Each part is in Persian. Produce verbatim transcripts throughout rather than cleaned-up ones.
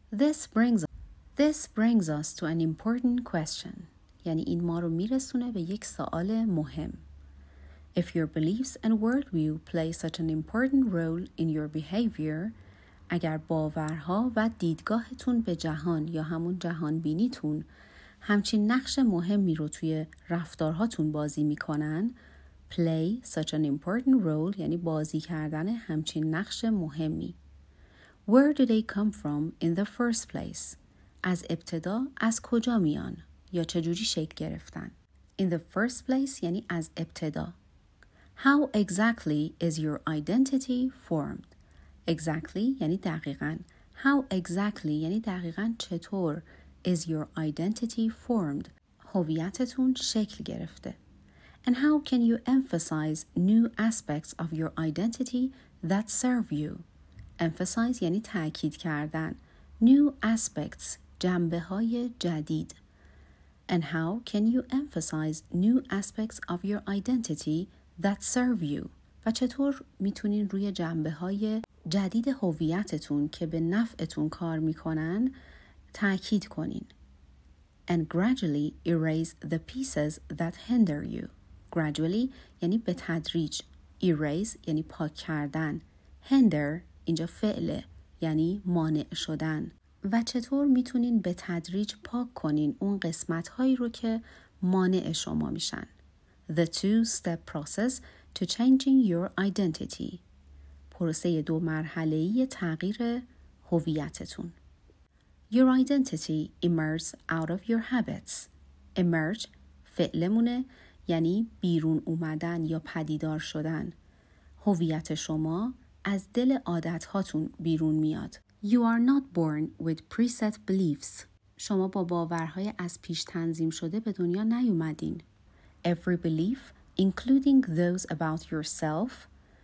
This brings This brings us to an important question. یعنی این ما رو میرسونه به یک سوال مهم. If your beliefs and worldview play such an important role in your behavior, اگر باورها و دیدگاهتون به جهان یا همون جهان بینیتون همچین نقش مهمی رو توی رفتارهاتون بازی میکنن، play such an important role یعنی بازی کردن همچین نقش مهمی. Where do they come from in the first place? از ابتدا از کجا میان یا چجوری شکل گرفتن؟ In the first place یعنی از ابتدا. How exactly is your identity formed? Exactly یعنی دقیقاً. How exactly یعنی دقیقاً چطور is your identity formed? هویتتون شکل گرفته. And how can you emphasize new aspects of your identity that serve you? Emphasize یعنی تأکید کردن. New aspects جنبه های جدید. And how can you emphasize new aspects of your identity that serve you? و چطور میتونین روی جنبه های جدید هویتتون که به نفعتون کار میکنن تأکید کنین. And gradually erase the pieces that hinder you. Gradually یعنی به تدریج. Erase یعنی پاک کردن. Hinder اینجا فعله یعنی مانع شدن. و چطور میتونین به تدریج پاک کنین اون قسمت هایی رو که مانع شما میشن. The two-step process to changing your identity. پروسه دو مرحله‌ای تغییر هویتتون. Your identity emerges out of your habits. Emerge فعلمونه یعنی بیرون اومدن یا پدیدار شدن. هویت شما از دل عادت‌هاتون بیرون میاد. You are not born with preset beliefs. شما با باورهای از پیش تنظیم شده به دنیا نیومدین. Every belief, including those about yourself.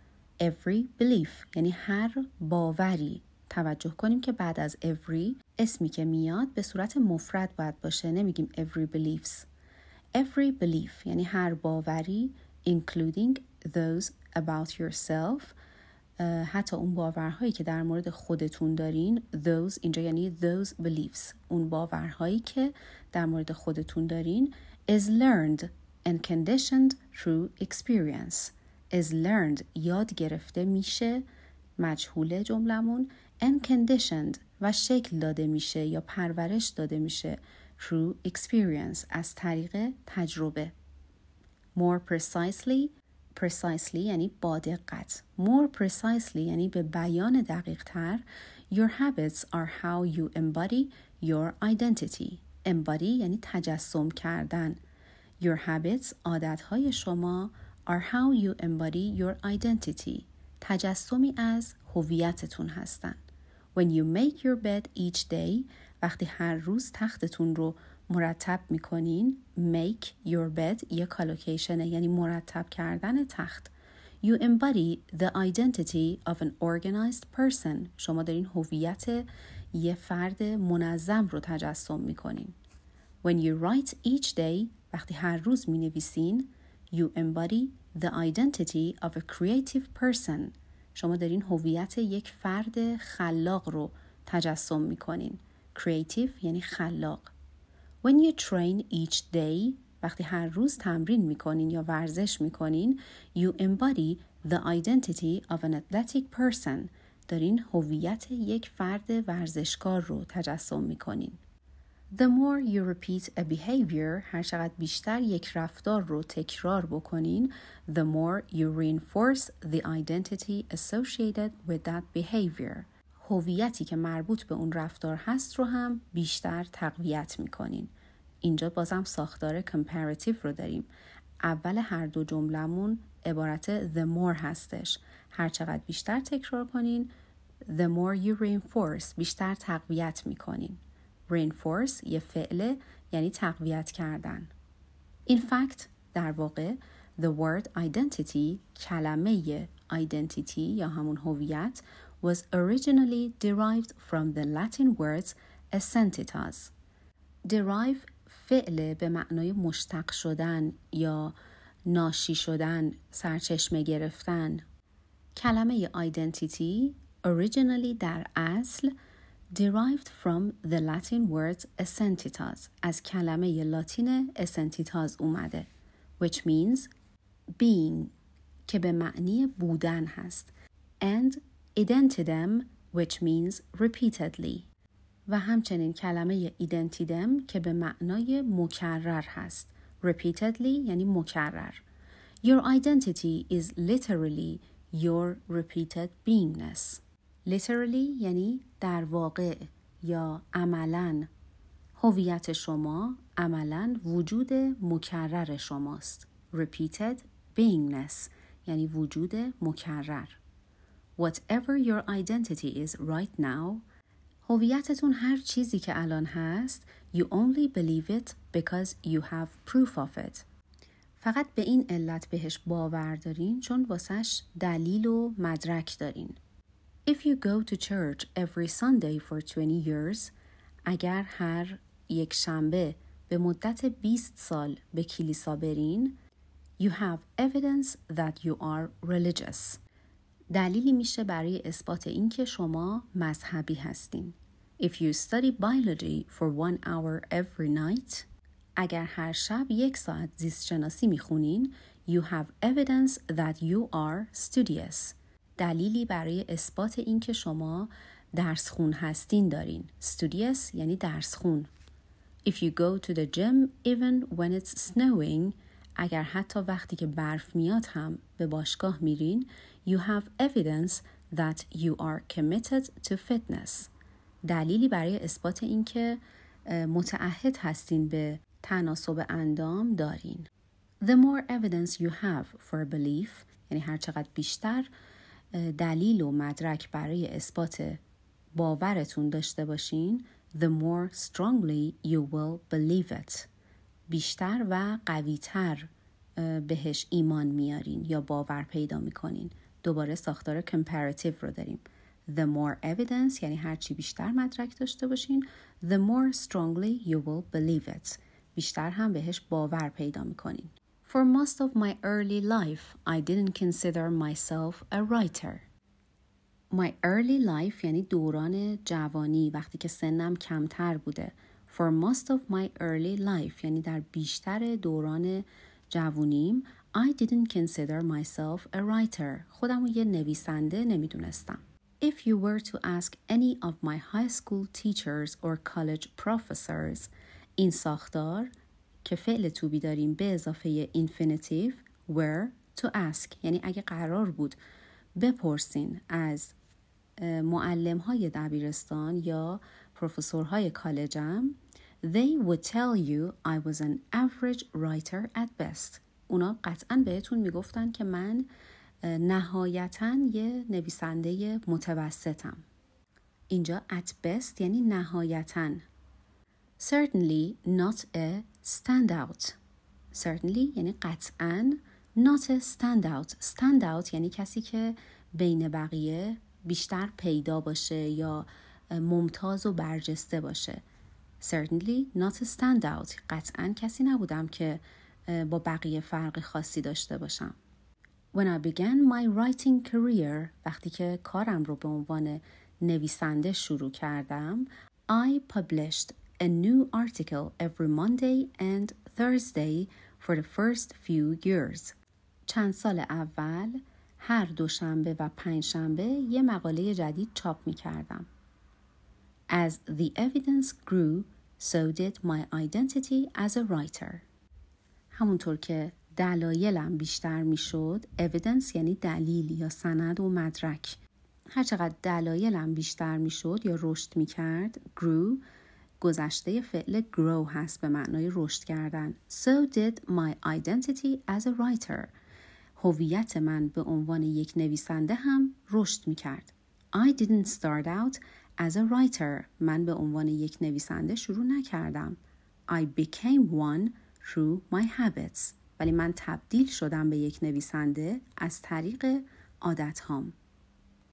Every belief یعنی هر باوری. توجه کنیم که بعد از every اسمی که میاد به صورت مفرد باید باشه. نمیگیم every beliefs. Every belief یعنی هر باوری including those about yourself. حتی اون باورهایی که در مورد خودتون دارین. Those اینجا یعنی those beliefs. اون باورهایی که در مورد خودتون دارین is learned and conditioned through experience. is learned یاد گرفته میشه مجهول جملمون and conditioned و شکل داده میشه یا پرورش داده میشه through experience از طریق تجربه. More precisely precisely یعنی با دقت. More precisely یعنی به بیان دقیق تر. Your habits are how you embody your identity. Embody یعنی تجسم کردن. Your habits عادتهای شما are how you embody your identity. تجسمی از هویتتون هستن. When you make your bed each day وقتی هر روز تختتون رو مرتب میکنین. Make your bed یه کالوکیشنه یعنی مرتب کردن تخت. You embody the identity of an organized person. شما دارین هویت یه فرد منظم رو تجسم میکنین. When you write each day وقتی هر روز مینویسین. You embody the identity of a creative person. شما دارین هویت یک فرد خلاق رو تجسم میکنین. Creative یعنی خلاق. When you train each day وقتی هر روز تمرین میکنین یا ورزش میکنین. You embody the identity of an athletic person. دارین هویت یک فرد ورزشکار رو تجسم میکنین. The more you repeat a behavior هر چقدر بیشتر یک رفتار رو تکرار بکنین. The more you reinforce the identity associated with that behavior. هویتی که مربوط به اون رفتار هست رو هم بیشتر تقویت میکنین. اینجا بازم ساختار comparative رو داریم. اول هر دو جملمون عبارت the more هستش. هر چقدر بیشتر تکرار کنین the more you reinforce بیشتر تقویت میکنین. reinforce یه فعله یعنی تقویت کردن. In fact در واقع the word identity کلمه identity یا همون هویت was originally derived from the Latin words essentitas. derive فعل به معنای مشتق شدن یا ناشی شدن، سرچشمه گرفتن. کلمه identity originally در اصل derived from the Latin words essentitas از کلمه لاتین essentitas اومده which means being که به معنی بودن هست and identidem which means repeatedly و همچنین کلمه identidem که به معنای مکرر هست repeatedly یعنی مکرر. Your identity is literally your repeated beingness. literally یعنی در واقع یا عملاً. هویت شما عملاً وجود مکرر شماست. repeated beingness یعنی وجود مکرر. Whatever your identity is right now, هویتتون هر چیزی که الان هست you only believe it because you have proof of it. فقط به این علت بهش باور دارین چون واسش دلیل و مدرک دارین. If you go to church every Sunday for twenty years, اگر هر یک شنبه به مدت بیست سال به کلیسا برین, you have evidence that you are religious. دلیلی میشه برای اثبات اینکه شما مذهبی هستین. If you study biology for one hour every night, اگر هر شب یک ساعت زیست شناسی میخونین, you have evidence that you are studious. دلیلی برای اثبات اینکه شما درس خون هستین دارین. Studious یعنی درس خون. If you go to the gym even when it's snowing, اگر حتی وقتی که برف میاد هم به باشگاه میرین, you have evidence that you are committed to fitness. دلیلی برای اثبات این که متعهد هستین به تناسب اندام دارین. The more evidence you have for a belief, یعنی هر چقدر بیشتر دلیل و مدرک برای اثبات باورتون داشته باشین, the more strongly you will believe it. بیشتر و قویتر بهش ایمان میارین یا باور پیدا میکنین. دوباره ساختار comparative رو داریم. The more evidence یعنی هرچی بیشتر مدرک داشته باشین, the more strongly you will believe it. بیشتر هم بهش باور پیدا میکنین. For most of my early life, I didn't consider myself a writer. My early life یعنی دوران جوانی وقتی که سنم کمتر بوده. For most of my early life یعنی در بیشتر دوران جوونیم I didn't consider myself a writer. خودم رو یه نویسنده نمیدونستم. If you were to ask any of my high school teachers or college professors, این ساختار که فعل to be داریم به اضافه infinitive were to ask یعنی اگه قرار بود بپرسین از معلم های دبیرستان یا پروفسورهای کالجم, they would tell you I was an average writer at best. اونا قطعاً بهتون میگفتن که من نهایتاً یه نویسنده متوسطم. اینجا at best یعنی نهایتاً. Certainly not a standout. Certainly یعنی قطعاً. Not a standout. Standout یعنی کسی که بین بقیه بیشتر پیدا باشه یا ممتاز و برجسته باشه. Certainly not a standout. قطعاً کسی نبودم که با بقیه فرق خاصی داشته باشم. When I began my writing career, وقتی که کارم رو به عنوان نویسنده شروع کردم, I published a new article every Monday and Thursday for the first few years. چند سال اول هر دوشنبه و پنجشنبه یه مقاله جدید چاپ می کردم. As the evidence grew, so did my identity as a writer. همونطور که دلایلم بیشتر می شد, evidence یعنی دلیل یا سند و مدرک. هرچقدر دلایلم بیشتر می شد یا رشد می کرد, grew گذشته فعل grow هست به معنای رشد کردن. So did my identity as a writer. هویت من به عنوان یک نویسنده هم رشد می کرد. I didn't start out as a writer. من به عنوان یک نویسنده شروع نکردم. I became one through my habits. ولی من تبدیل شدم به یک نویسنده از طریق عادتهام.